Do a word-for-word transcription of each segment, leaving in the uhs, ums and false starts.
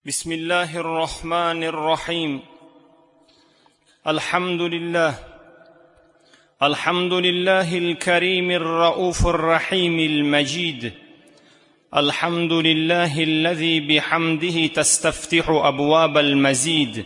بسم الله الرحمن الرحيم. الحمد لله الحمد لله الكريم الرؤوف الرحيم المجيد. الحمد لله الذي بحمده تستفتح أبواب المزيد.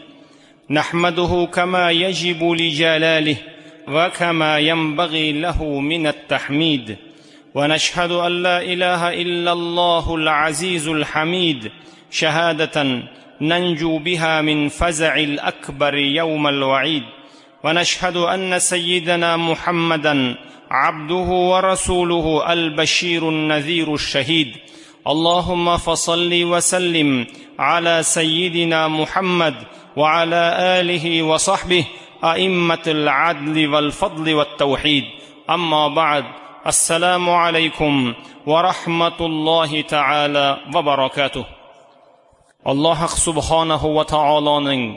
نحمده كما يجب لجلاله وكما ينبغي له من التحميد. ونشهد أن لا إله إلا الله العزيز الحميد شهادة ننجو بها من فزع الأكبر يوم الوعيد. ونشهد أن سيدنا محمدا عبده ورسوله البشير النذير الشهيد. اللهم فصل وسلم على سيدنا محمد وعلى آله وصحبه أئمة العدل والفضل والتوحيد. أما بعد، السلام عليكم ورحمة الله تعالى وبركاته. Alloh subhanahu va taoloning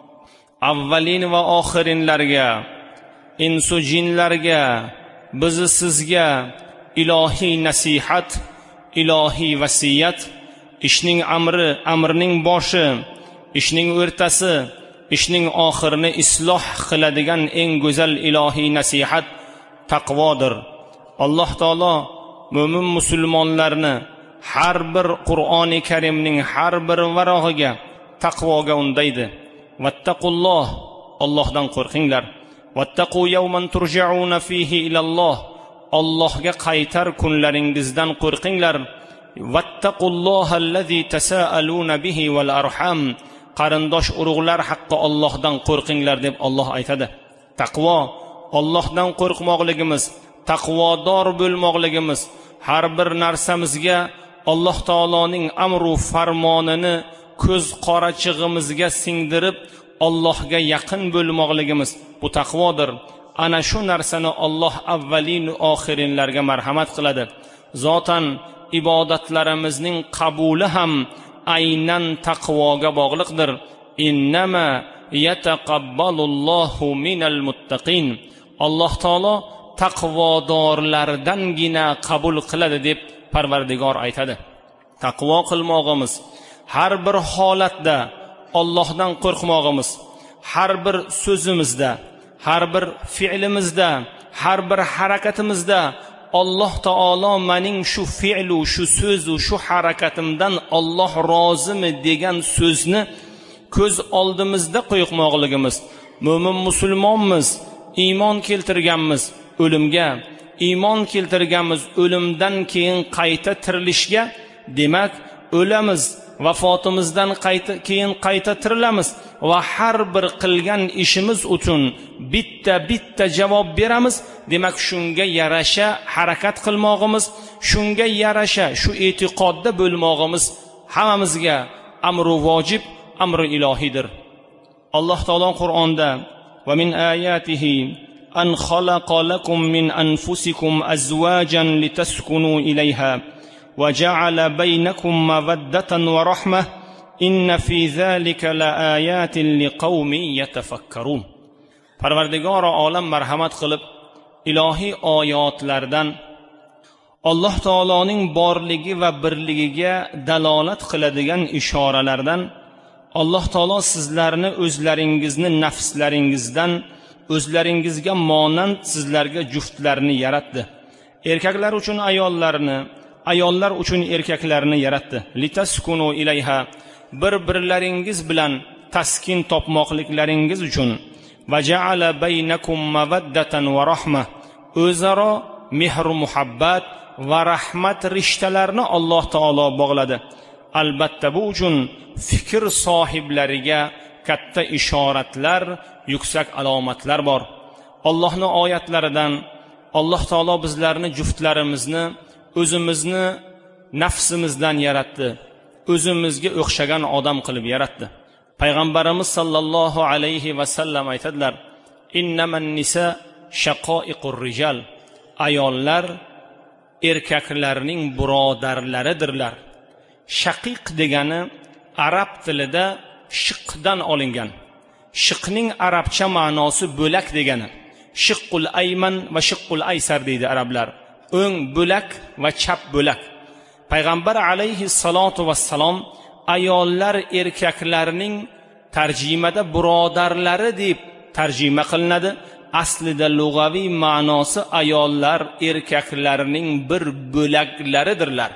avvalin va oxirinlarga, insu jinlarga, bizni sizga ilohiy nasihat, ilohiy vasiyat, ishning amri, amrning boshi, ishning o'rtasi, ishning oxirini isloh qiladigan eng go'zal ilohiy nasihat taqvodir. Alloh taolo mo'min musulmonlarni har bir Qur'oni Karimning har bir varog'iga taqvoga undaydi. Vattaqulloh, Allohdan qo'rqinglar. Vattaqu yawman turja'una fihi ilalloh, Allohga qaytar kunlaringizdan qo'rqinglar. Vattaqullohallazi tasaaluna bihi wal arham, qarindosh urug'lar haqqi Allohdan qo'rqinglar deb Alloh aytadi. Taqvo Allohdan qo'rqmoqligimiz, taqvodor bo'lmoqligimiz, har bir narsamizga Alloh taoloning amru farmonini ko'z qorachig'imizga singdirib Allohga yaqin bo'lmoqligimiz bu taqvodir. Ana shu narsani Alloh avvalin va oxirinlarga marhamat qiladi. Zotan ibodatlarimizning qabuli ham aynan taqvoga bog'liqdir. Innama yataqabbalullohu minal muttaqin. Alloh taolo taqvodorlardangina qabul qiladi deb Parvardigor aytadi. Taqvo qilmog'imiz, har bir holatda Allohdan qo'rqmog'imiz, har bir so'zimizda, har bir fe'limizda, har bir harakatimizda Alloh taolo mening shu fe'lu, shu so'zu, shu harakatimdan Alloh rozimi degan so'zni ko'z oldimizda qo'ymoqligimiz. Mo'min musulmonmiz, iymon keltirganmiz o'limga, iymon keltirganmiz o'limdan keyin qayta tirilishga. Demak, o'lamiz, vafotimizdan qayta keyin qayta tirilamiz va har bir qilgan ishimiz uchun bitta bitta javob beramiz. Demak, shunga yarasha harakat qilmog'imiz, shunga yarasha shu e'tiqodda bo'lmog'imiz hammamizga amru vojib, amri ilohiydir. Alloh taolo Qur'onda va min ayatihi أن خلق لكم من أنفسكم أزواجا لتسكنوا إليها وجعل بينكم مودة ورحمة إن في ذلك لآيات لقوم يتفكرون. Parvardigor olam marhamat qilib ilohiy oyatlardan Alloh taoloning borligi va birligiga dalolat qiladigan ishoralardan Alloh taolo sizlarni o'zlaringizni nafslaringizdan o'zlaringizga monand sizlarga juftlarni yaratdi. Erkaklar uchun ayollarni, ayollar uchun erkaklarni yaratdi. Litaskunu ilayha, bir-birlaringiz bilan taskin topmoqliklaringiz uchun. Va ja'ala baynakum mawaddatan va rahma, o'zaro mehr muhabbat va rahmat rishtalarini Alloh taolo bog'ladi. Albatta bu uchun fikr sohiblariga katta ishoratlar, yuksak alomatlar bor. Allohning oyatlaridan Alloh taolo bizlarni juftlarimizni o'zimizni nafsimizdan yaratdi. O'zimizga o'xshagan odam qilib yaratdi. Payg'ambarimiz sallallohu alayhi va sallam aytadilar: "Innaman nisa shaqoiqur rijal." Ayollar erkaklarning birodarlaridirlar. Shaqiq degani arab tilida shiqdan olingan. Shiqning arabcha ma'nosi bo'lak degani. Shiqqul ayman va shiqqul aysar deydi arablar. O'ng bo'lak va chap bo'lak. Payg'ambar alayhi salatu vassalom ayollar erkaklarning tarjimada birodarlari deb tarjima qilinadi. Aslida lug'aviy ma'nosi ayollar erkaklarning bir bo'laklaridirlar.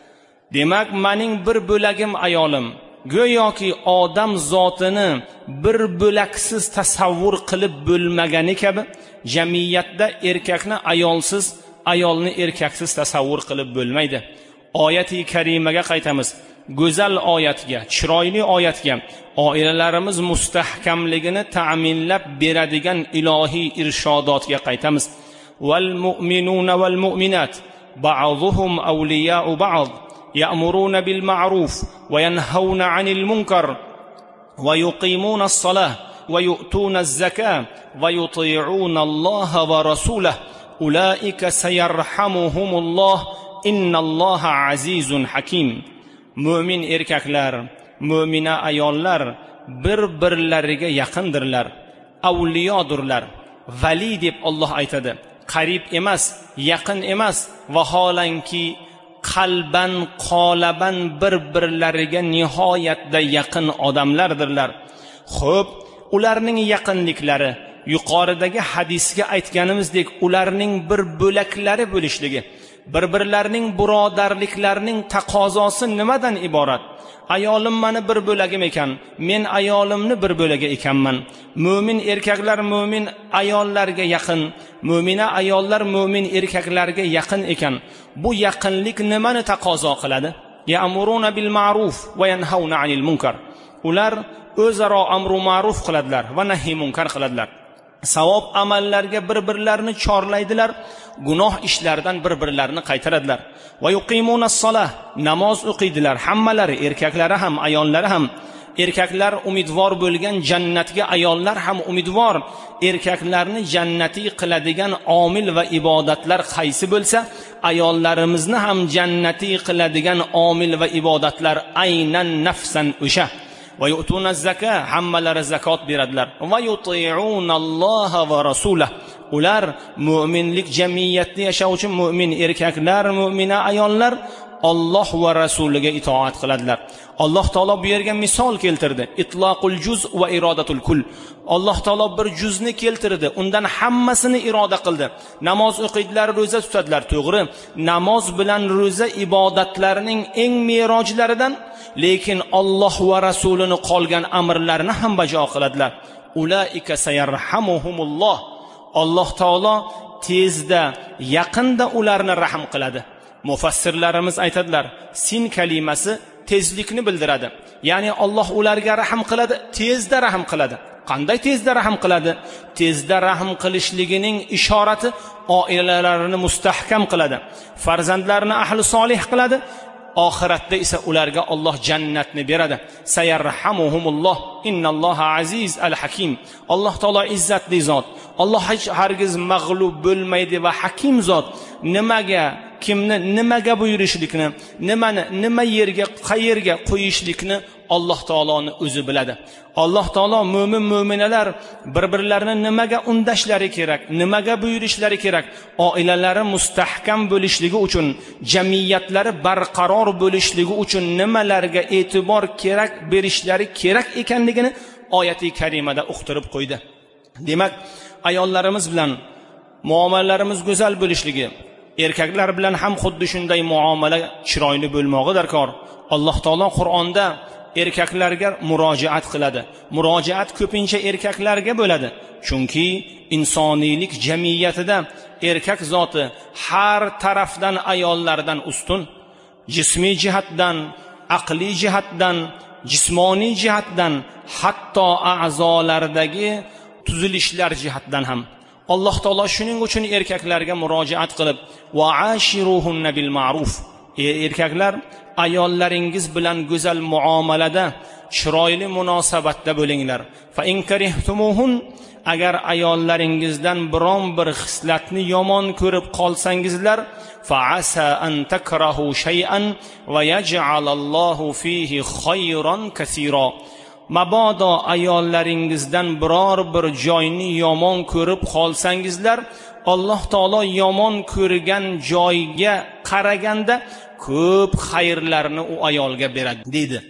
Demak, mening bir bo'lagim ayolim. Go'yoki odam zotini bir bo'laksiz tasavvur qilib bo'lmagani kabi, jamiyatda erkakni ayolsiz, ayolni erkaksiz tasavvur qilib bo'lmaydi. Oyati karimaga qaytamiz. Go'zal oyatga, chiroyli oyatga, oilalarimiz mustahkamligini ta'minlab beradigan ilohiy irshodotga qaytamiz. Val mu'minuna val mu'minat ba'dhuhum awliya'u ba'd ya'muruna bil ma'ruf wa yanhauna 'anil munkar wa yuqimuna as-salah wa yu'tuna az-zakah wa yuti'una Allaha wa rasulahu ulaika sayarhamuhumulloh innalloha azizun hakim. Mu'min erkaklar, mu'mina ayollar bir-birlariga yaqindirlar, avliyodurlar. Vali deb Alloh aytadi. Qarib emas, yaqin emas, vaholanki qalban, qolaban bir-birlariga nihoyatda yaqin odamlardirlar. Xo'p, ularning yaqinliklari yuqoridagi hadisga aytganimizdek, ularning bir bo'laklari bo'lishligi, bir-birlarining birodarliklarining taqozosi nimadan iborat? Ayolim meni bir bo'lagim ekan, men ayolimni bir bo'laga ekanman. Mu'min erkaklar mu'min ayollarga yaqin, mu'mina ayollar mu'min erkaklarga yaqin ekan. Bu yaqinlik nimani taqozo qiladi? Ya'muruna bil ma'ruf va yanhauna 'anil munkar. Ular o'zaro amru ma'ruf qiladilar va nahiy munkar qiladilar. Savob amallarga bir-birlarini chorlaydilar, gunoh ishlardan bir-birlarini qaytaradilar. Va yuqimunas-solah, namoz o'qiydilar, hammalari, erkaklari ham, ayollari ham. Erkaklar umidvor bo'lgan jannatga, ayollar ham umidvor. Erkaklarni jannatiy qiladigan omil va ibodatlar qaysi bo'lsa, ayollarimizni ham jannatiy qiladigan omil va ibodatlar aynan nafsan o'sha. Va yu'tuna zakah, hammalari zakot beradilar. Va yuti'una Alloha va rasulahu. Ular mu'minlik jamiyatda yashovchi mu'min erkaklar, mu'mina ayollar Alloh va rasuliga itoat qiladilar. Alloh taolo bu yerga misol keltirdi. Itlaqul juz va irodatul kull. Alloh taolo bir juzni keltirdi, undan hammasini iroda qildi. Namoz o'qiydilar, roza tutadilar, to'g'ri. Namoz bilan roza ibodatlarining eng merojlaridan, lekin Alloh va rasulini qolgan amrlarni ham bajo qiladilar. Ulaika sayarhamuhumulloh. Alloh taolo tezda, yaqinda ularni rahim qiladi. Mufassirlarimiz aytadilar, sin kalimasi tezlikni bildiradi. Ya'ni Alloh ularga rahim qiladi, tezda rahim qiladi. Qanday tezda rahim qiladi? Tezda rahim qilishligining ishorati oilalarini mustahkam qiladi, farzandlarini ahli solih qiladi. Oxiratda esa ularga Alloh jannatni beradi. Sayarhamuhumulloh innalloha aziz al-hakim. Alloh taolo izzatli zot. Alloh hech hargiz mag'lub bo'lmaydi va hakim zot. Nimaga, kimni nimaga buyurishlikni, nimani nima yerga, qayerga qo'yishlikni Alloh taoloni o'zi biladi. Alloh taolo mu'min mu'minalar bir-birlarini nimaga undashlari kerak, nimaga buyurishlari kerak, oilalari mustahkam bo'lishligi uchun, jamiyatlari barqaror bo'lishligi uchun nimalarga e'tibor kerak berishlari kerak ekanligini oyati karimada uqtirib qo'ydi. Demak, ayollarimiz bilan muomalalarimiz go'zal bo'lishligi, erkaklar bilan ham xuddi shunday muomala chiroyli bo'lmog'i darkor. Alloh taolo Qur'onda erkaklarga murojaat qiladi. Murojaat ko'pincha erkaklarga bo'ladi. Chunki insoniylik jamiyatida erkak zoti har tarafdan ayollardan ustun. Jismiy jihatdan, aqliy jihatdan, jismoniy jihatdan, hatto a'zolardagi tuzilishlar jihatdan ham. Alloh taolo shuning uchun erkaklarga murojaat qilib, va ashiruhunna bil ma'ruf. Erkaklar, ayollaringiz bilan go'zal muomalada, chiroyli munosabatda bo'linglar. Fa in karihtumuhun, agar ayollaringizdan biron bir xislatni yomon ko'rib qolsangizlar, fa asa an takrahu shay'an va yaj'alallohu fihi khayran kaseera. Mabodo ayollaringizdan biror bir joyni yomon ko'rib qolsangizlar, Alloh taolo yomon ko'rgan joyga qaraganda ko'p xayrlarni u ayolga beradi dedi.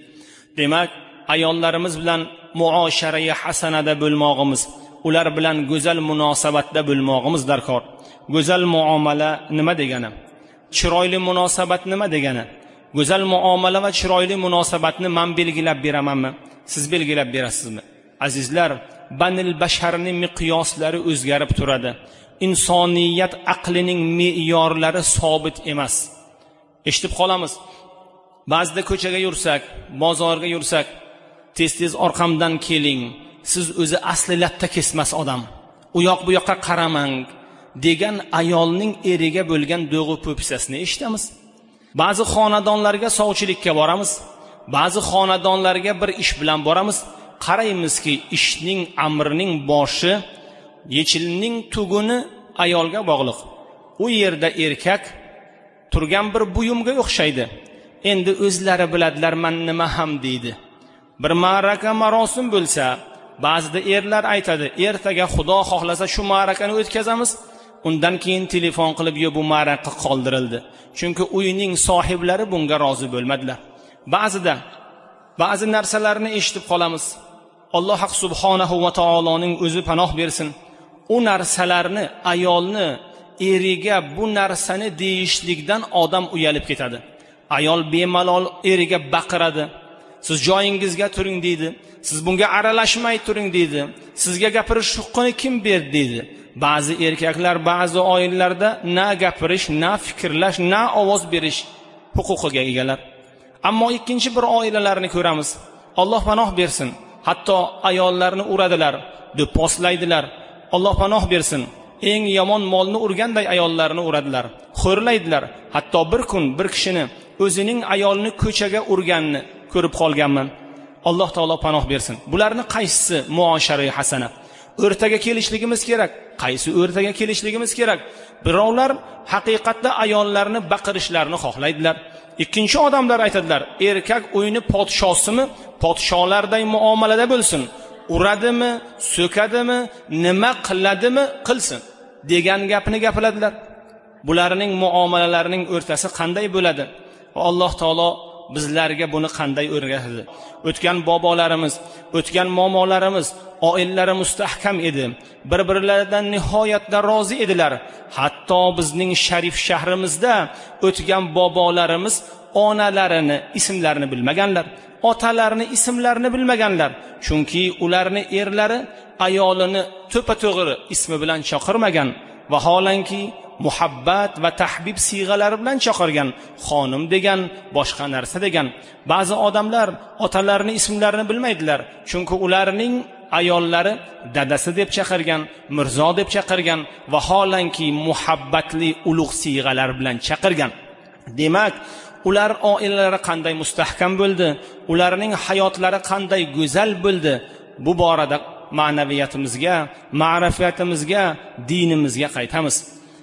Demak, ayollarimiz bilan muosharai hasanada bo'lmog'imiz, ular bilan go'zal munosabatda bo'lmog'imiz darkor. Go'zal muomala nima degani? Chiroyli munosabat nima degani? Go'zal muomala va chiroyli munosabatni men belgilab beramanmi? Siz belgilab berasizmi? Azizlar, banil basharning miqyoslari o'zgarib turadi. Insoniyat aqlining me'yorlari sobit emas. Eshitib qolamiz. Ba'zida ko'chaga yursak, bozorga yursak, tez-tez orqamdan keling. Siz o'zi asli latta kesmas odam. U yoq bu yoqqa qaramang degan ayolning eriga bo'lgan do'g'u po'pisasini eshitamiz. Ba'zi xonadonlarga sovchilikka boramiz, ba'zi xonadonlarga bir ish bilan boramiz. Qaraymizki, ishning amrining boshi, yechilning tuguni ayolga bog'liq. U yerda erkak turgan bir buyumga o'xshaydi. Endi o'zlari biladilar men nima ham deydi. Bir ma'raka marosim bo'lsa, ba'zida erlar aytadi, ertaga Xudo xohlasa shu ma'rakani o'tkazamiz. Undan keyin telefon qilib, "Yo, bu ma'raka qoldirildi." Chunki uyning sohiblari bunga rozi bo'lmadilar. Ba'zida ba'zi narsalarni eshitib qolamiz. Alloh subhanahu va taoloning o'zi panoh bersin. U narsalarni ayolni eriga bu narsani deyishlikdan odam uyalib ketadi. Ayol bemalol eriga baqiradi. Siz joyingizga turing deydi. Siz bunga aralashmay turing deydi. Sizga gapirish huquqini kim berdi deydi. Ba'zi erkaklar ba'zi oilalarda na gapirish, na fikrlash, na ovoz berish huquqiga egalar. Ammo ikkinchi bir oilalarni ko'ramiz. Alloh panoh bersin. Hatto ayollarni uradilar, do'pposlaydilar. Alloh panoh bersin. Eng yomon molni urganday ayollarni uradilar, xo'rlaydilar. Hatto bir kun bir kishini o'zining ayolini ko'chaga urganini ko'rib qolganman. Alloh taolo panoh bersin. Bularni qaysisi muosharai hasana? O'rtaga kelishligimiz kerak. Qaysi o'rtaga kelishligimiz kerak? Birovlar haqiqatda ayollarni baqirishlarini xohlaydilar. Ikkinchi odamlar aytadilar, erkak uyni podshosimi, podsholarday muomalada bo'lsin. Uradimi, so'kadimi, nima qiladimi, qilsin degan gapni gapiradilar. Bularning muomalalarining o'rtasi qanday bo'ladi? Alloh taolo bizlarga buni qanday o'rgatdi? O'tgan bobolarimiz, o'tgan momolarimiz oilalari mustahkam edi. Bir-birlaridan nihoyatda rozi edilar. Hatto bizning sharif shahrimizda o'tgan bobolarimiz onalarini ismlarini bilmaganlar, otalarini ismlarini bilmaganlar. Chunki ularni erlari ayolini to'pa-to'g'ri ismi bilan chaqirmagan. Vaholanki muhabbat va tahbib siyg'alari bilan chaqirgan, xonim degan, boshqa narsa degan. Ba'zi odamlar otalarining ismlarini bilmaydilar, chunki ularning ayollari dadasi deb chaqirgan, mirzo deb chaqirgan, vaholanki muhabbatli ulug' siyg'alar bilan chaqirgan. Demak, ular oilalari qanday mustahkam bo'ldi, ularning hayotlari qanday go'zal bo'ldi. Bu borada ma'naviyatimizga, ma'rifatimizga, dinimizga qaytamiz.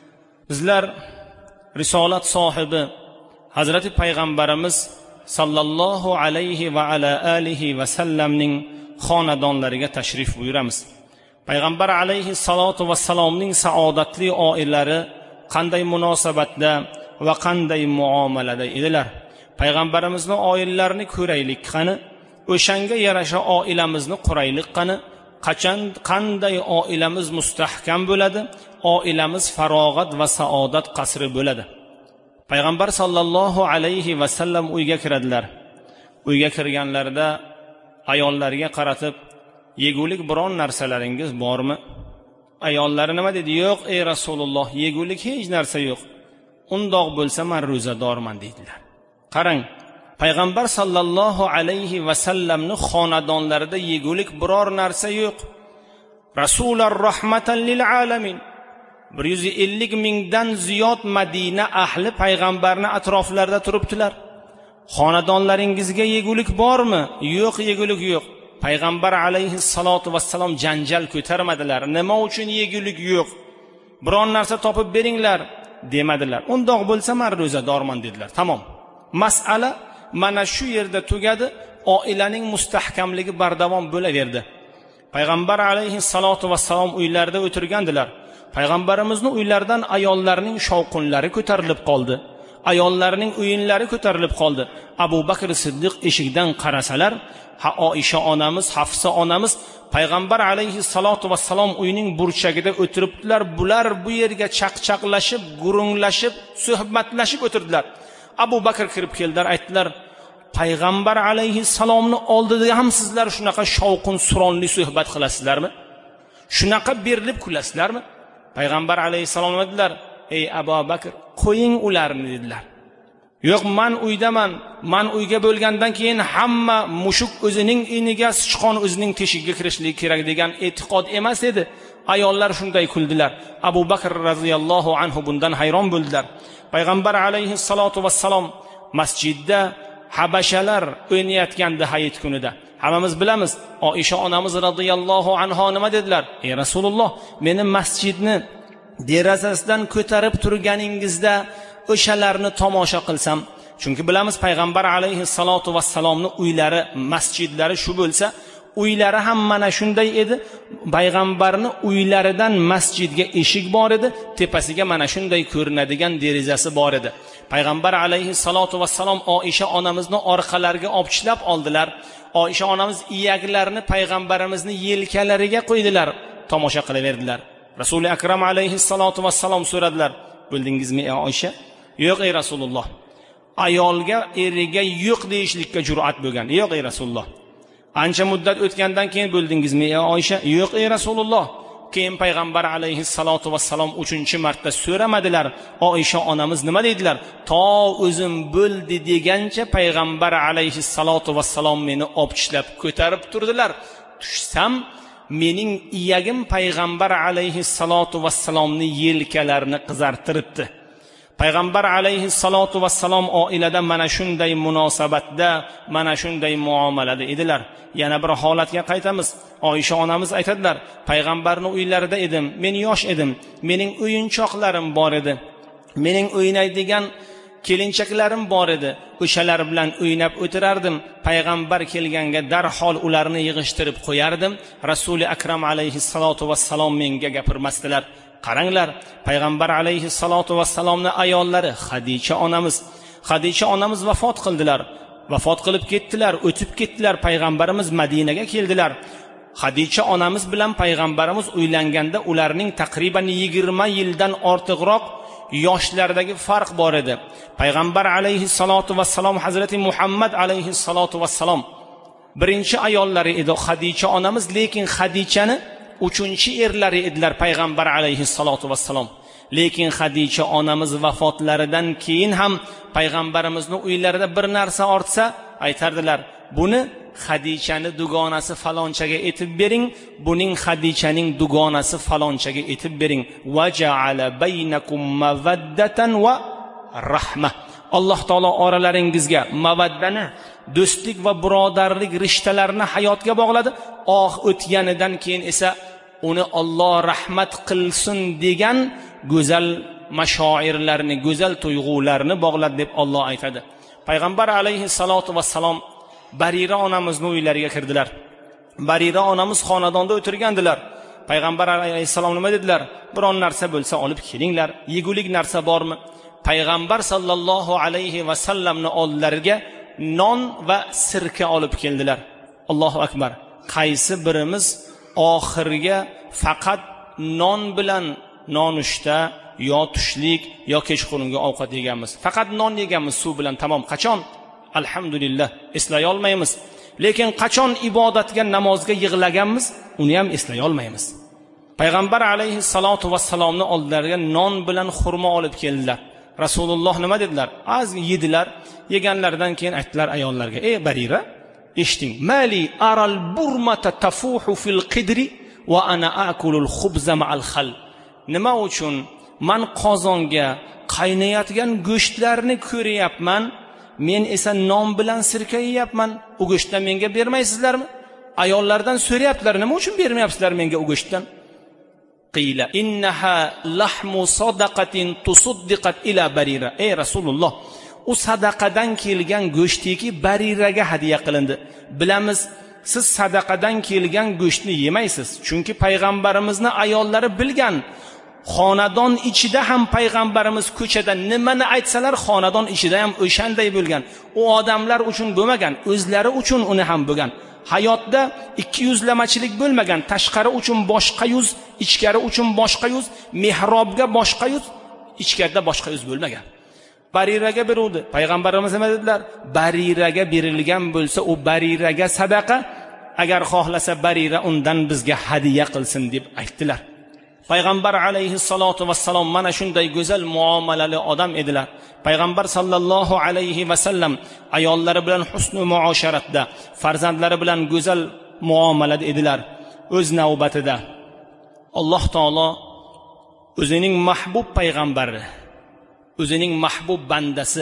Bizlar risolat sohibi Hazrati payg'ambarimiz sallallohu alayhi va ala alihi va sallamning xonadonlariga tashrif buyuramiz. Payg'ambar alayhi salatu va salomning saodatli oilalari qanday munosabatda va qanday muomalada edilar? Payg'ambarimizning oilalarini ko'raylik qani, o'shanga yarasha oilamizni quraylik qani. Qachon qanday oilamiz mustahkam bo'ladi, oilamiz farog'at va saodat qasri bo'ladi. Payg'ambar sallallohu alayhi va sallam uyga kiradilar. Uyga kirganlarida ayollariga qaratib, yegulik biron narsalaringiz bormi? Ayollari nima dedi? Yo'q ey Rasululloh, yegulik hech narsa yo'q. Undoq bo'lsa men ro'zadorman dedilar. Qarang, Payg'ambar sallallohu alayhi va sallamning xonadonlarida yegulik biror narsa yo'q. Rasular rahmatan lil alamin. bir yuz ellik mingdan ziyod Madina ahli payg'ambarning atroflarida turibdilar. Xonadonlaringizga yegulik bormi? Yo'q, yegulik yo'q. Payg'ambar alayhi salatu vassalom janjal ko'tarmadilar. Nima uchun yegulik yo'q? Biron narsa topib beringlar demadilar. Undoq bo'lsa men ro'zadorman dedilar. Tamom. Masala mana shu yerda tugadi. Oilaning mustahkamligi bardavom bo'laverdi. Payg'ambar alayhi salatu vassalom uylarida o'tirgandilar. Payg'ambarimizning uylaridan ayollarning shovqinlari ko'tarilib qoldi. Ayollarining o'yinlari ko'tarilib qoldi. Abu Bakr Siddiq eshikdan qarasalar, ha Oisha onamiz, Hafsa onamiz payg'ambar alayhi salatu vassalom uyining burchagida o'tiribdilar. Bular bu yerga chaqchaqlashib, gurunglashib, suhbatlashib o'tirdilar. Abu Bakr kirib keldilar, aytdilar: payg'ambar alayhi salomni oldida ham sizlar shunaqa shovqin suronli suhbat qilasizlarmi? Shunaqa berilib kulasizlarmi? Payg'ambar alayhisalom dedilar: ey Abu Bakr, qo'ying ularni dedilar. Yo'q, men uydaman. Men uyga bo'lgandan keyin hamma mushuk o'zining iniga, sichqon o'zining teshigiga kirishligi kerak degan e'tiqod emas edi. Ayollar shunday kuldilar. Abu Bakr radhiyallohu anhu bundan hayron bo'ldilar. Payg'ambar alayhisolatu vassalom masjidda habashalar o'ynayotganda hayit kunida. Hammamiz bilamiz, Oisha onamiz radhiyallohu anha nima dedilar? Ey Rasululloh, meni masjidni derazasidan ko'tarib turganingizda o'shalarni tomosha qilsam, chunki bilamiz payg'ambar alayhisolatu vassalomning uylari, masjidlari shu bo'lsa, uylari ham mana shunday edi. Payg'ambarning uylaridan masjidga eshik bor edi, tepasiga mana shunday ko'rinadigan derazasi bor edi. Payg'ambar alayhisolatu vassalom Oisha onamizni orqalariga opchlab oldilar. Oisha onamiz iyaklarini payg'ambarimizni yelkalariga qo'ydilar, tomosha qilaverdilar. Rasuli akram alayhisolatu vassalom so'radilar: "Bildingizmi ey Oisha?" "Yo'q ey Rasululloh." Ayolga eriga yo'q deyishlikka jur'at bo'lgan. "Yo'q ey Rasululloh." Ancha muddat o'tgandan keyin "Bildingizmi ey Oisha?" "Yo'q ey Rasululloh." Keyin payg'ambar alayhisolatu vassalom uchinchi marta so'ramadilar. Oisha onamiz nima dedilar? To o'zim bo'ldi degancha payg'ambar alayhisolatu vassalom meni opchlab ko'tarib turdilar. Tushsam, mening iyagim payg'ambar alayhisolatu vassalomning yelkalarini qizartiribdi. Payg'ambar alayhisolatu vassalom oilada mana shunday munosabatda, mana shunday muomalada edilar. Yana bir holatga qaytamiz. Oisha onamiz aytadilar: payg'ambarning uylarida edim, men yosh edim, mening o'yinchoqlarim bor edi, mening o'ynaydigan kelinchaklarim bor edi. O'shalar bilan o'ynab o'tirardim. Payg'ambar kelganga darhol ularni yig'ishtirib qo'yardim. Rasuli akram alayhisolatu vassalom menga gapirmasdilar. Qaranglar, payg'ambar alayhisolatu vassalomning ayollari Xadicha onamiz, Xadicha onamiz vafot qildilar. Vafot qilib ketdilar, o'tib ketdilar. Payg'ambarimiz Madinaga keldilar. Xadicha onamiz bilan payg'ambarimiz uylanganda ularning taqriban yigirma yildan ortiqroq yoshlardagi farq bor edi. Payg'ambar alayhisolatu vassalom Hazrati Muhammad alayhisolatu vassalom birinchi ayollari edi Xadicha onamiz, lekin Xadichani uchinchi erlari edilar payg'ambar alayhisolatu vassalom. Lekin Xadicha onamiz vafotlaridan keyin ham payg'ambarimizning uylarida bir narsa ortsa aytardilar: buni Xadichani dugonasi falonchaga etib bering, buning Xadichaning dugonasi falonchaga etib bering. Va ja'ala baynakum mawaddatan va rahma. Alloh taolo oralaringizga mavaddani, do'stlik va birodarlik rishtalarini hayotga bog'ladi. Oh o'tganidan keyin esa uni Alloh rahmat qilsin degan go'zal mashoirlarni, go'zal tuyg'ularni bog'ladi deb Alloh aytadi. Payg'ambar alayhisolatu vassalom Barira onamizning uylariga kirdilar. Barira onamiz xonadonda o'tirgandilar. Payg'ambar alayhisalom nima dedilar? Biron narsa bo'lsa olib kelinglar. Yegulik narsa bormi? Payg'ambar sallallohu alayhi va sallamning oldilariga non va sirka olib keldilar. Allohu akbar. Qaysi birimiz oxirga faqat non bilan nonushta yo tushlik yo kechqurungi ovqat yeganmiz. Faqat non yeganmiz, suv bilan tamom. Qachon? Alhamdulillah, eslay olmaymiz. Lekin qachon ibodatga, namozga yig'laganmiz, uni ham eslay olmaymiz. Payg'ambar alayhisolatu vassalomning oldilariga non bilan xurmo olib keldilar. Rasululloh nima dedilar? Az yedilar. Yeganlaridan keyin aytdilar ayollarga: "Ey Barira, eshiting. Mali aral burmata tafuhu fil qidri va ana akulul khubza ma'al khal." Nima uchun men qozonga qaynayotgan go'shtlarni ko'ryapman, men esa non bilan sirka yeyapman. U go'shtdan menga bermaysizlarmi? Ayollardan so'rayaptilar, nima uchun bermayapsizlar menga u go'shtdan? Qila innaha lahmu sadaqatin tusuddiqat ila Barira. Ey Rasululloh, u sadaqadan kelgan go'shtiki Bariraga hadiya qilindi. Bilamiz, siz sadaqadan kelgan go'shtni yemaysiz, chunki payg'ambarimizning ayollari bilgan, xonadon ichida ham payg'ambarimiz ko'chada nimani aytsalar xonadon ichida ham o'shanday bo'lgan. U odamlar uchun bo'lmagan, o'zlari uchun uni ham bo'lgan. Hayotda ikki yuzlamachilik bo'lmagan. Tashqari uchun boshqa yuz, ichkari uchun boshqa yuz, mehrobga boshqa yuz, ichkarida boshqa yuz bo'lmagan. Bariraga beruvdi. Payg'ambarimiz nima dedilar? Bariraga berilgan bo'lsa, u bariraga sadaqa, agar xohlasa barira undan bizga hadiya qilsin deb aytdilar. Payg'ambar alayhissalatu vassalom mana shunday go'zal muomalali odam edilar. Payg'ambar sallallohu alayhi vasallam ayollari bilan husn-u muosharatda, farzandlari bilan go'zal muomalada edilar. O'z navbatida Alloh taolo o'zining mahbub payg'ambari, o'zining mahbub bandasi,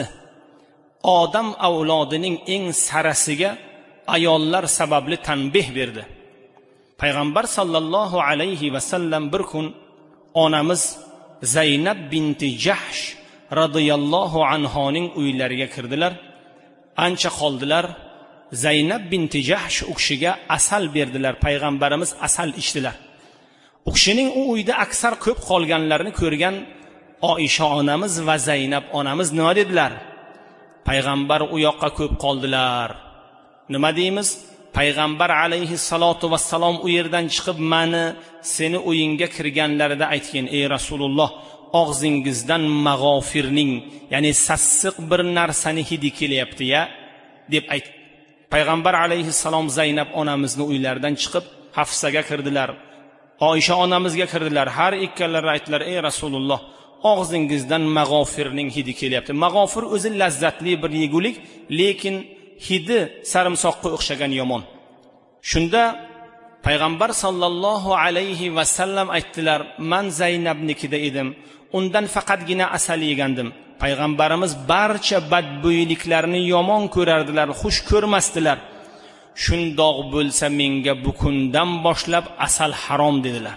odam avlodining eng sarasiga ayollar sababli tanbih berdi. Payg'ambar sallallohu alayhi vasallam bir kun onamiz Zaynab binti Jahsh radhiyallohu anhoning uylariga kirdilar. Ancha qoldilar. Zaynab binti Jahsh u kishiga asal berdilar. Payg'ambarimiz asal ichdilar. U kishining u uyda aksar ko'p qolganlarini ko'rgan Oisha onamiz va Zaynab onamiz nima dedilar? Payg'ambar u yoqqa ko'p qoldilar. Nima deymiz? Payg'ambar alayhissalatu vassalom u yerdan chiqib mani seni uyingga kirganlarida aytgan: "Ey Rasululloh, og'zingizdan mag'ofirning, ya'ni sassiq bir narsani hidi kelyapti-ya" deb aytdi. Payg'ambar alayhissalom Zaynab onamizni uylaridan chiqib Hafsaga kirdilar. Oisha onamizga kirdilar. Har ikkalari aytdilar: "Ey Rasululloh, og'zingizdan mag'ofirning hidi kelyapti." Mag'ofir o'zi lazzatli bir yegulik, lekin hidi sarimsoqqa o'xshagan yomon. Shunda payg'ambar sallallohu alayhi vasallam aytdilar: "Men Zaynabnikida edim. Undan faqatgina asal yegandim." Payg'ambarimiz barcha badbo'yliklarni yomon ko'rardilar, xush ko'rmasdilar. "Shundoq bo'lsa menga bu kundan boshlab asal harom" dedilar.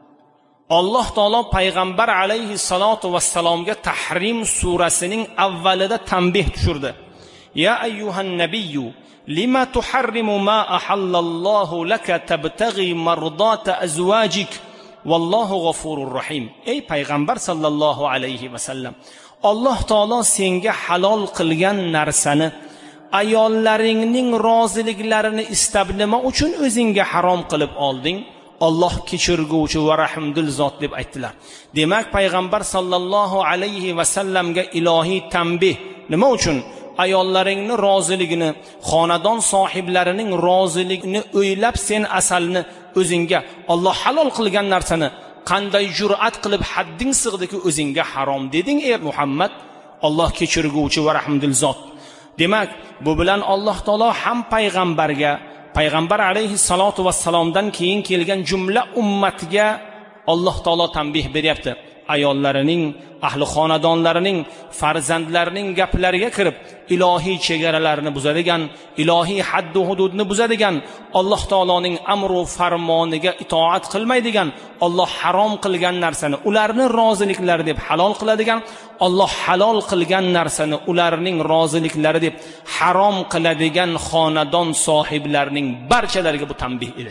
Alloh taolo payg'ambar alayhi salatu vassalomga Tahrim surasining avvalida tanbih tushirdi. Ya ayyuhan nabiyyu lima tuharrimu ma ahallallohu laka tabtaghi mardata azwajik vallohu g'afurur rahim. Ey payg'ambar sallallohu alayhi vasallam, Alloh taolo senga halol qilgan narsani ayollaringning roziliklarini istab nima uchun o'zingga harom qilib olding? Alloh kechirguvchi va rahimdil zot deb aytdilar. Demak payg'ambar sallallohu alayhi vasallamga ilohiy tanbih nima uchun? Ayollaringni roziligini, xonadon sohiblarining roziligini o'ylab sen asalni o'zingga Alloh halol qilgan narsani qanday jur'at qilib hadding sig'diki o'zingga harom deding ey Muhammad? Alloh kechirguvchi va rahimdil zot. Demak, bu bilan Alloh taolo ham payg'ambarga, payg'ambar alayhi salatu vassalomdan keyin kelgan jumla ummatiga Alloh taolo tanbih beryapti. Ayollarining, ahli xonadonlarining, farzandlarining gaplariga kirib, ilohiy chegaralarni buzadigan, ilohiy hadd va hududni buzadigan, Alloh taoloning amr va farmoniga itoat qilmaydigan, Alloh harom qilgan narsani ularni roziliklari deb halol qiladigan, Alloh halol qilgan narsani ularning roziliklari deb harom qiladigan xonadon sohiblarining barchalariga bu tanbih edi.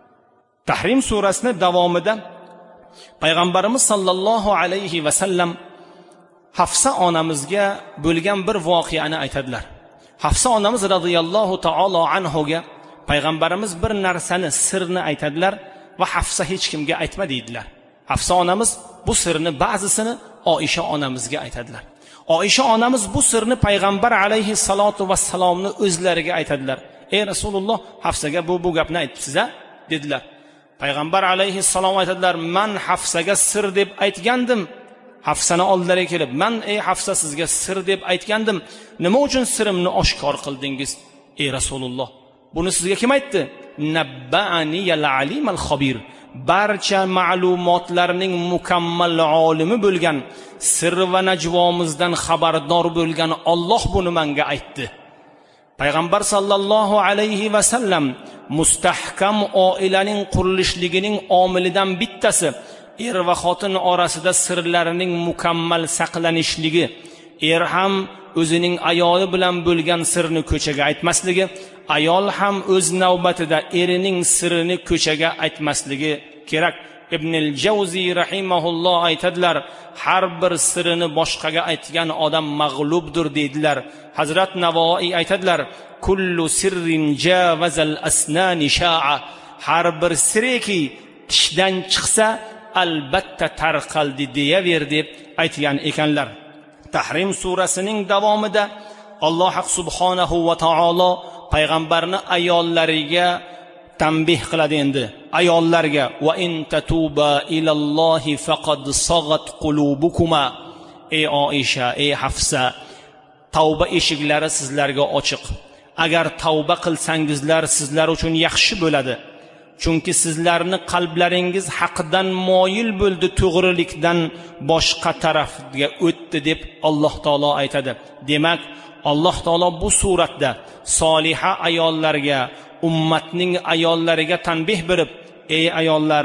Tahrim surasining davomida payg'ambarimiz sallallohu alayhi vasallam Hafsa onamizga bo'lgan bir voqeani aytadilar. Hafsa onamiz radhiyallohu taolo anhoga payg'ambarimiz bir narsani, sirni aytadilar va Hafsa hech kimga aytma deydilar. Hafsa onamiz bu sirni ba'zisini Oisha onamizga aytadilar. Oisha onamiz bu sirni payg'ambar alayhi salatu vassalomni o'zlariga aytadilar. "Ey Rasululloh, Hafsaga bu bu gapni aytibsiz-a?" dedilar. Payg'ambar alayhissalom aytadilar: "Men Hafsaga sir deb aytgandim." Hafsani oldilariga kelib: "Men ey Hafsa sizga sir deb aytgandim. Nima uchun sirimni oshkor qildingiz, ey Rasululloh?" Buni sizga kim aytdi? Nabbani al-alim al-khabir. Barcha ma'lumotlarning mukammal olimi bo'lgan, sir va najvomizdan xabardor bo'lgan Alloh buni menga aytdi. Payg'ambar sallallohu alayhi vasallam mustahkam oilaning qurilishligining omilidan bittasi er va xotin orasida sirlarining mukammal saqlanishligi. Er ham o'zining ayoli bilan bo'lgan sirni ko'chaga aytmasligi, ayol ham o'z navbatida erining sirini ko'chaga aytmasligi kerak. ibn al-Jawzi rahimahulloh aytadilar, har bir sirini boshqaga aytgan odam mag'lubdir deydilar. Hazrat Navoiy aytadilar, kullu sirrin javazal asnani sha'a, har bir sirki tishdan chiqsa albatta tarqaldi deyaver deb aytgan ekanlar. Tahrim surasining davomida Alloh subhanahu va taolo payg'ambarni ayollariga tanbih qiladi. Endi ayollarga, va in tatuba ilallohi faqad sagat qulubukuma, ey Oisha, ey Hafsa, tavba eshiklari sizlarga ochiq. Agar tavba qilsangizlar sizlar uchun yaxshi bo'ladi. Chunki sizlarni qalblaringiz haqdan moyil bo'ldi, to'g'rilikdan boshqa tarafga o'tdi deb Alloh taolo aytadi. Demak, Alloh taolo bu suratda soliha ayollarga, ummatning ayollariga tanbih berib, ey ayollar,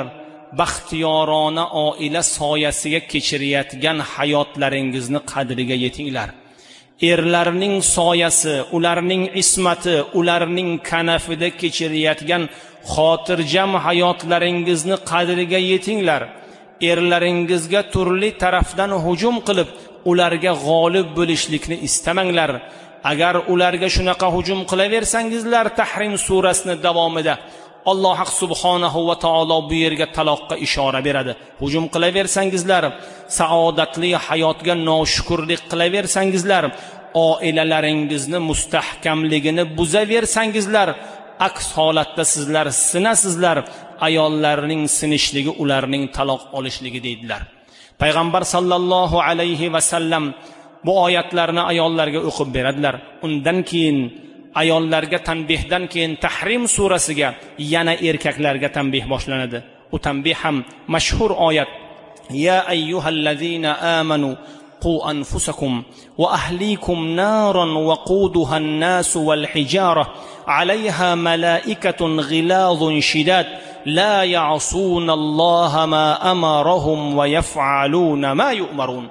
baxtiyorona oila soyasiga kechirayotgan hayotlaringizni qadriga yetinglar. Erlarning soyasi, ularning ismati, ularning kanafida kechirayotgan xotirjam hayotlaringizni qadriga yetinglar. Erlaringizga turli tarafdan hujum qilib, ularga g'olib bo'lishlikni istamanglar. Agar ularga shunaqa hujum qilaversangizlar, Tahrim surasining davomida Alloh subhanahu va taolo bu yerga taloqqa ishora beradi. Hujum qilaversangizlar, saodatli hayotga noshukrlik qilaversangizlar, oilalaringizni mustahkamligini buzaversangizlar, aks holatda sizlar sinasizlar, ayollarning sinishligi ularning taloq olishligi deydilar. Payg'ambar sallallohu alayhi va sallam bu oyatlarni ayollarga o'qib beradilar. Undan keyin ayollarga tanbihdan keyin Tahrim surasiga yana erkaklarga tanbih boshlanadi. U tanbih ham mashhur oyat: ya ayyuhallazina amanu qu anfusakum wa ahlikum naran waquduha an-nas wal hijara 'alayha malaikatun ghilazun shidad la ya'suna Alloha ma amarahum wa yaf'aluna ma yu'marun.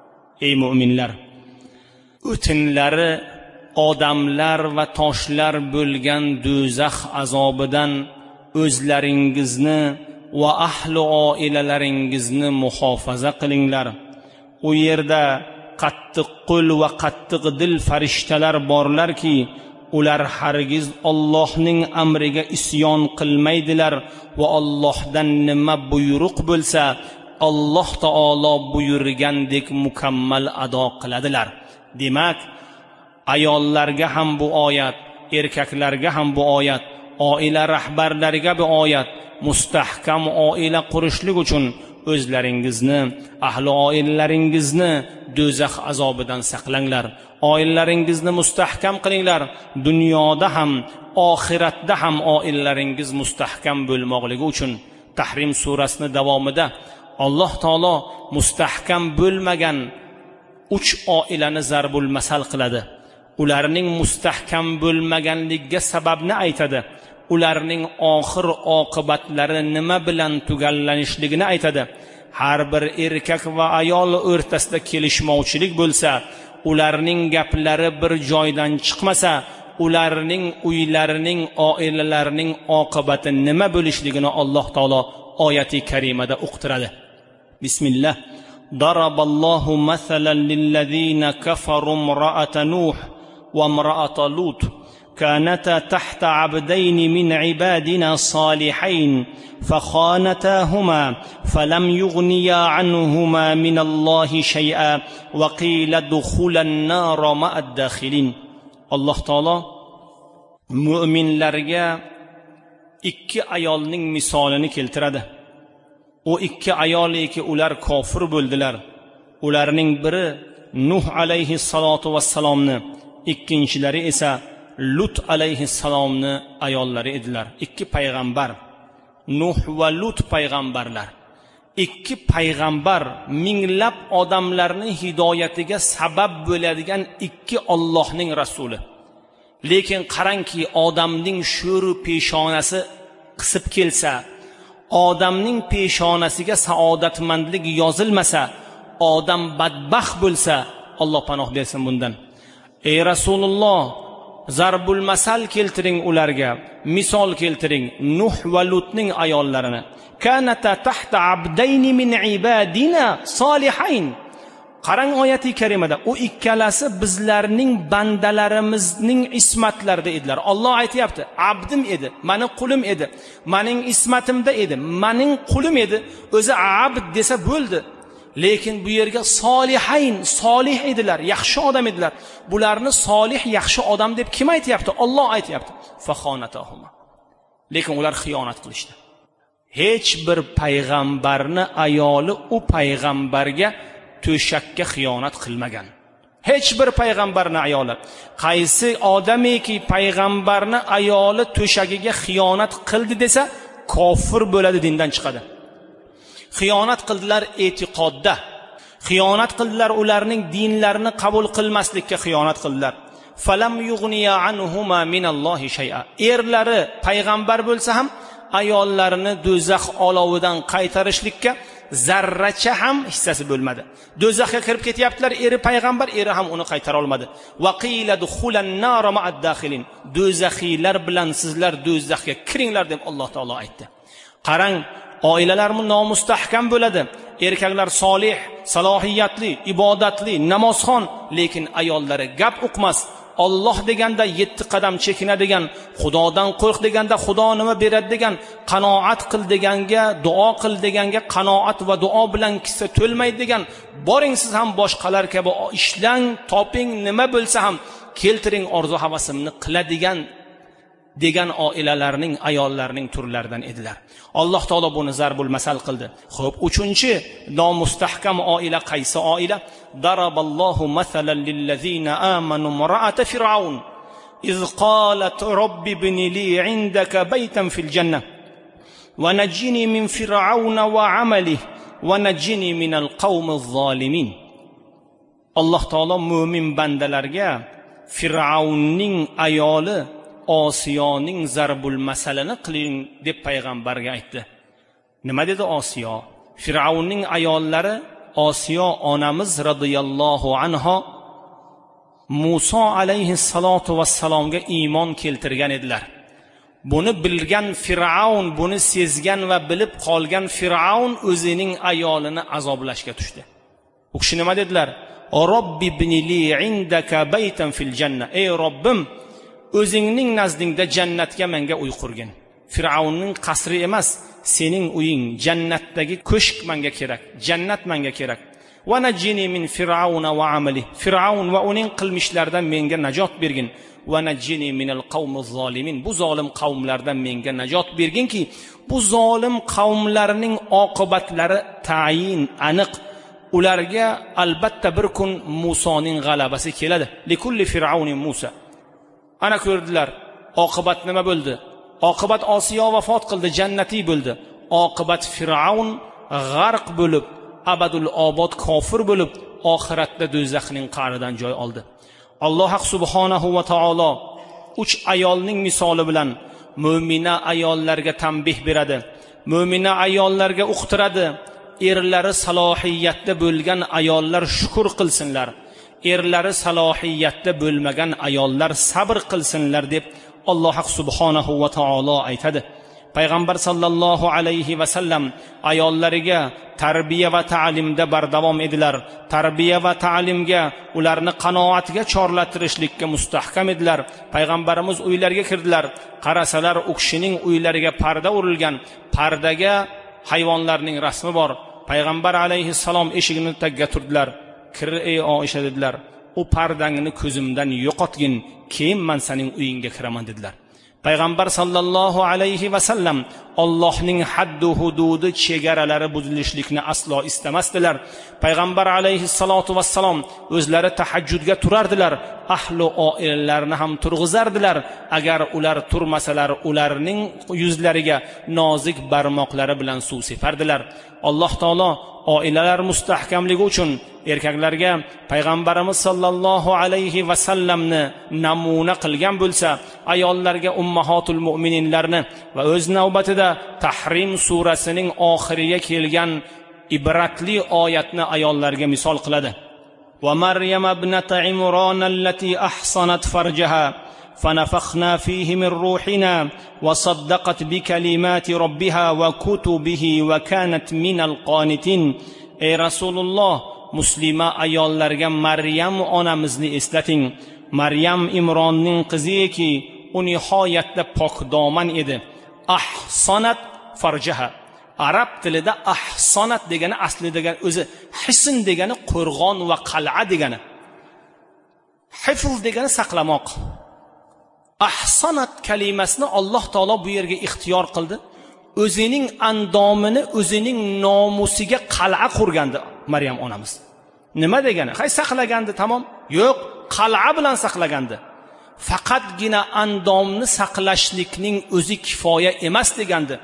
Ey mu'minlar, o'tinlari odamlar va toshlar bo'lgan do'zax azobidan o'zlaringizni va ahli oilalaringizni muhofaza qilinglar. U yerda qattiq qo'l va qattiq dil farishtalar borlarki, ular hargiz Allohning amriga isyon qilmaydilar va Allohdan nima buyruq bo'lsa, Alloh taolo buyurgandek mukammal ado qiladilar. Demak, ayollarga ham bu oyat, erkaklarga ham bu oyat, oila rahbarlariga bu oyat. Mustahkam oila qurishlik uchun o'zlaringizni, ahli oilalaringizni do'zax azobidan saqlanglar. Oilalaringizni mustahkam qilinglar. Dunyoda ham, oxiratda ham oilalaringiz mustahkam bo'lmoqligi uchun Tahrim surasining davomida Alloh taolo mustahkam bo'lmagan uch oilani zarbul masal qiladi. Ularning mustahkam bo'lmaganligiga sababni aytadi. Ularning oxir oqibatlari nima bilan tugallanishligini aytadi. Har bir erkak va ayol o'rtasida kelishmovchilik bo'lsa, ularning gaplari bir joydan chiqmasa, ularning uylarining, oilalarining oqibati nima bo'lishligini Alloh taolo oyati karimada uqtiradi. Bismillah. Daraballohu masalan lillazina kafaru imra'ata Nuh wa imra'ata Lut كانتا تحت عبدين من عبادنا صالحين فخانتاهما فلم يغنيا عنهما من الله شيئا وقيل ادخلا النار مع الداخلين. Alloh taolo mu'minlarga ikki ayolning misolini keltiradi. O ikki ayoliki ular kofir bo'ldilar. Ularning biri Nuh alayhi salatu vassalomni, ikkinchilari esa Lut alayhissalomni ayollari edilar. Ikki payg'ambar, Nuh va Lut payg'ambarlar. Ikki payg'ambar minglab odamlarning hidoyatiga sabab bo'ladigan ikki Allohning rasuli. Lekin qarangki, odamning sho'ru peshonasi qisib kelsa, odamning peshonasiga saodatmandlik yozilmasa, odam badbaxt bo'lsa, Alloh panoh bersin bundan. Ey Rasululloh, zarbul masal keltiring ularga, misol keltiring Nuh va Lutning ayollarini. Kanata tahta abdayni min ibadina solihayn. Qarang oyati karimada, u ikkalasi bizlarning bandalarimizning ismatlarida edilar. Alloh aytayapti, abdim edi, meni qulim edi, mening ismatimda edi, mening qulim edi. O'zi abd desa bo'ldi. Lekin bu yerga solihayn, solih edilar, yaxshi odam edilar. Bularni solih, yaxshi odam deb kim aytayapti? Alloh aytayapti. Faxonatahuma. Lekin ular xiyonat qilishdi. Hech bir payg'ambarni ayoli u payg'ambarga to'shakka xiyonat qilmagan. Hech bir payg'ambarni ayoli, qaysi odamiki payg'ambarni ayoli to'shagiga xiyonat qildi desa, kofir bo'ladi, dindan chiqadi. Xiyonat qildilar e'tiqodda. Xiyonat qildilar ularning dinlarini qabul qilmaslikka xiyonat qildilar. Falam yughniya anhuma minallohi shay'a. Erlari payg'ambar bo'lsa ham ayollarini do'zax olovidan qaytarishlikka zarracha ham hissasi bo'lmadi. Do'zaxga kirib ketyaptilar, eri payg'ambar, eri ham uni qaytara olmadi. Waqila dukhulan nar ma'ad dakhilin. Do'zaxiylar bilan sizlar do'zaxga kiringlar deb Alloh taolo aytdi. Qarang, oilalar nomustahkam bo'ladi. Erkaklar solih, salohiyatli, ibodatli, namozxon, lekin ayollari gap uqmas. Alloh deganda yetti qadam chekinadigan, Xudodan qo'rq deganda Xudo nima beradi degan, qanoat qil deganga, duo qil deganga qanoat va duo bilan kissa to'lmaydi degan, boring siz ham boshqalar kabi ishlang, toping, nima bo'lsa ham keltiring, orzu havasimni qiladigan degan oilalarning, ayollarning turlaridan edilar. Alloh taolo buni zarbul masal qildi. Xo'p, uchinchi nomustahkam oila qaysi oila? Daraballohu masalan lillazina amanu mar'ata fir'aun iz qalat robbi ibni li 'indaka baytan fil jannah wa najjini min fir'auna wa 'amalihi wa najjini min al-qawmiz zolimin. Alloh taolo mu'min bandalarga Fir'aunning ayoli Osiyoning zarbul masalani qiling deb payg'ambarga aytdi. Nima dedi Osiyo? Fir'aunning ayollari Osiyo onamiz radhiyallohu anha Musa alayhi salatu vassalomga iymon keltirgan edilar. Buni bilgan Fir'aun, buni sezgan va bilib qolgan Fir'aun o'zining ayolini azoblashga tushdi. U kishi nima dedilar? Robbi ibni li 'indaka baytan fil jannah. Ey Robbim, o'zingning nazdingda jannatga menga uy qurgin. Fir'aunning qasri emas, sening uying, jannatdagi ko'shk menga kerak, jannat menga kerak. Va najjini min fir'auna va amali. Fir'aun va uning qilmishlaridan menga najot bergin. Va najjini minal qawmiz zolimin. Bu zolim qavmlardan menga najot berginki, bu zolim qavmlarning oqibatlari tayin, aniq. Ularga albatta bir kun Musoning g'alabasi keladi. Likulli fir'aunin Musa. Ana ko'rdilar, oqibat nima bo'ldi? Oqibat Osiyo vafot qildi, jannatiy bo'ldi. Oqibat Fir'aun g'arq bo'lib, abadul obod kofir bo'lib, oxiratda do'zaxning qa'ridan joy oldi. Alloh subhanahu va taolo uch ayolning misoli bilan mu'mina ayollarga tanbih beradi. Mu'mina ayollarga uqtiradi. Erlari salohiyatda bo'lgan ayollar shukr qilsinlar. Erlari salohiyatda bo'lmagan ayollar sabr qilsinlar deb Alloh subhanahu va taolo aytadi. Payg'ambar sallallohu alayhi va sallam ayollariga tarbiya va ta'limda bardavom edilar. Tarbiya va ta'limga, ularni qanoatga chorlatirishlikka mustahkam edilar. Payg'ambarimiz uylariga kirdilar. Qarasalar, u kishining uylariga parda urilgan. Pardaga hayvonlarning rasmi bor. Payg'ambar alayhi salom eshigini tagga turdilar. Kir ey Oisha dedilar. U pardangni ko'zimdan yo'qotgin, keyin men sening uyingga kiraman dedilar. Payg'ambar sallallohu alayhi va sallam Allohning haddu hududi, chegaralari buzilishlikni aslo istamasdilar. Payg'ambar alayhi salatu vassalom o'zlari tahajjudga turardilar. Ahli oilalarni ham turg'izardilar. Agar ular turmasalar, ularning yuzlariga nozik barmoqlari bilan suv separdilar. Alloh taolo oilalar mustahkamligi uchun erkaklarga payg'ambarimiz sallallohu alayhi va sallamni namuna qilgan bo'lsa, ayollarga ummahatul mu'mininlarni va o'z navbatida Tahrim surasining oxiriga kelgan ibratli oyatni ayollarga misol qiladi. Va Maryam ibnat Imron allati ahsanat farjaha فنفخنا فيه من روحنا وصدقت بكلمات ربها وكتبه وكانت من القانتين. ey rasululloh, muslima ayollarga Maryam onamizni eslating. Maryam Imronning qiziki, u nihoyatda pokdoman edi. Ahsanat farjaha. Arab tilida ahsanat degani aslidagi o'zi hisn degani qo'rg'on va qal'a degani. Hifz degani saqlamoq. Ahsanat kalimasini Alloh taolo bu yerga ixtiyor qildi. O'zining andomini, o'zining nomusiga qal'a qurgandi Maryam onamiz. Nima degani? Hay saqlagandi, tamom. Yo'q, qal'a bilan saqlagandi. Faqatgina andomni saqlashlikning o'zi kifoya emas degandi.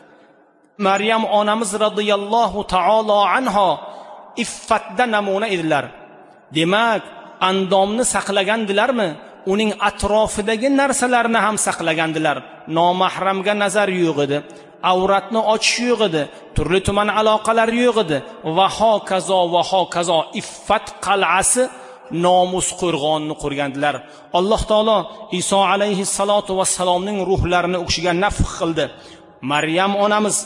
Maryam onamiz radhiyallohu taolo anha iffatda namuna edilar. Demak, andomni saqlagandilarmi? Uning atrofidagi narsalarni ham saqlagandilar. Nomahramga nazar yo'q edi, avratni ochish yo'q edi, turli tuman aloqalar yo'q edi va hokazo va hokazo. Iffat qal'asi, nomus qo'rg'onni qurgandilar. Alloh taolo Iso alayhi salatu vassalomning ruhlarini o'qishiga nafx qildi. Maryam onamiz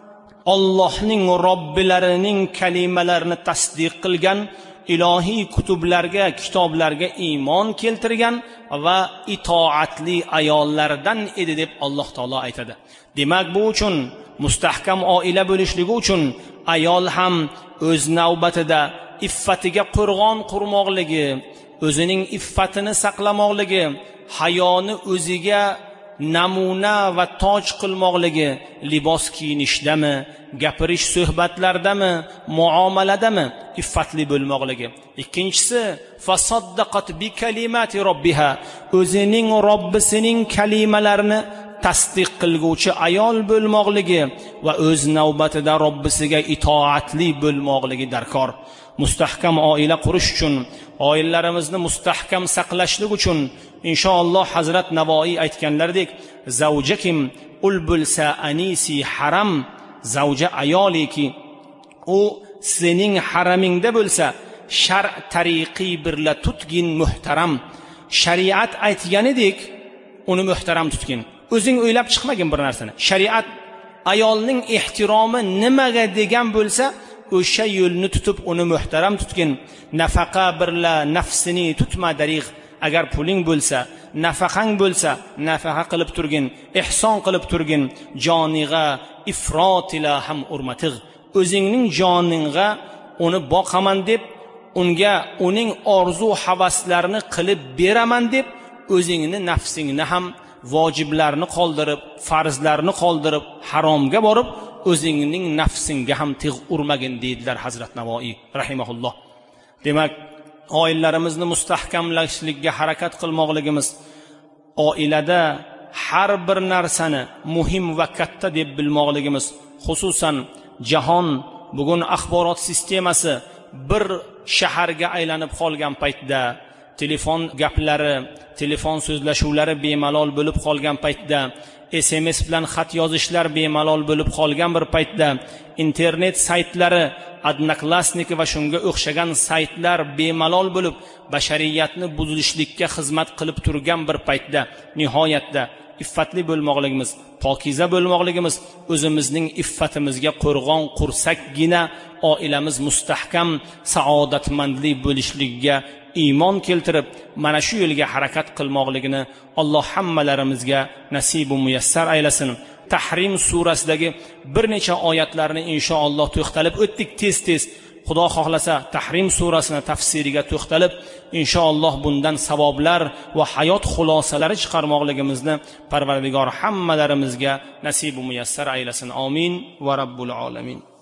Allohning robbilarining kalimalarini tasdiq qilgan, ilohiy kutublarga, kitoblarga iymon keltirgan va itoatli ayollardan edi deb Alloh taolo aytadi. Demak, bu uchun mustahkam oila bo'lishligi uchun ayol ham o'z navbatida iffatiga qo'rg'on qurmoqligi, o'zining iffatini saqlamoqligi, hayoni o'ziga namuna va toj qilmoqligi, libos kiyinishdami, gapirish suhbatlardami, muomaladami iffatli bo'lmoqligi. Ikkinchisi, fasaddaqat bi kalimati robbiha, o'zining Robbisining kalimalarini tasdiq qilguvchi ayol bo'lmoqligi va o'z navbatida Robbisiga itoatli bo'lmoqligi darkor. Mustahkam oila qurish uchun, oilalarimizni mustahkam saqlashlik uchun inshaalloh Hazrat Navoiy aytganlaridek, zavjakim ulbulsa anisi haram, zavja ayoliki u sening haramingda bo'lsa, shar tariqi birla tutgin muhtaram. Shariat aytganidek uni muhtaram tutgin. O'zing o'ylab chiqmagin bir narsani. Shariat ayolning ehtiromi nimaga degan bo'lsa, o'sha yo'lni tutib uni muhtaram tutgin. Nafaqa birla nafsini tutma dariq. Agar puling bo'lsa, nafaqang bo'lsa, nafaqa qilib turgin, ihson qilib turgin. Joniga ifrotila ham urmatig. O'zingning joningga uni boqaman deb, unga uning orzu havaslarini qilib beraman deb, o'zingni nafsingni ham vojiblarni qoldirib, farzlarni qoldirib, haromga borib, o'zingning nafsingga ham tig' urmagin deydilar Hazrat Navoiy rahimahulloh. Demak, oilalarimizni mustahkamlashlikka harakat qilmoqligimiz, oilada har bir narsani muhim va katta deb bilmoqligimiz, xususan jahon bugun axborot sistemasi bir shaharga aylanib qolgan paytda, telefon gaplari, telefon so'zlashuvlari bemalol bo'lib qolgan paytda, S M S bilan xat yozishlar bemalol bo'lib qolgan bir paytda, internet saytlari, Odnoklassnik va shunga o'xshagan saytlar bemalol bo'lib bashariyatni buzishlikka xizmat qilib turgan bir paytda, nihoyatda iffatli bo'lmoqligimiz, pokiza bo'lmoqligimiz, o'zimizning iffatimizga qo'rg'on qursakgina oilamiz mustahkam, saodatmandli bo'lishligiga iymon keltirib, mana shu yo'lga harakat qilmoqligini Alloh hammalarimizga nasib va muyassar aylasin. Tahrim surasidagi bir necha oyatlarni inshaalloh to'xtalib o'tdik tez-tez. Xudo xohlasa Tahrim surasini tafsiriga to'xtalib, inshaalloh bundan savoblar va hayot xulosalari chiqarmoqligimizni Parvardigor hammalarimizga nasib va muyassar aylasin. Amin va rabbul alamin.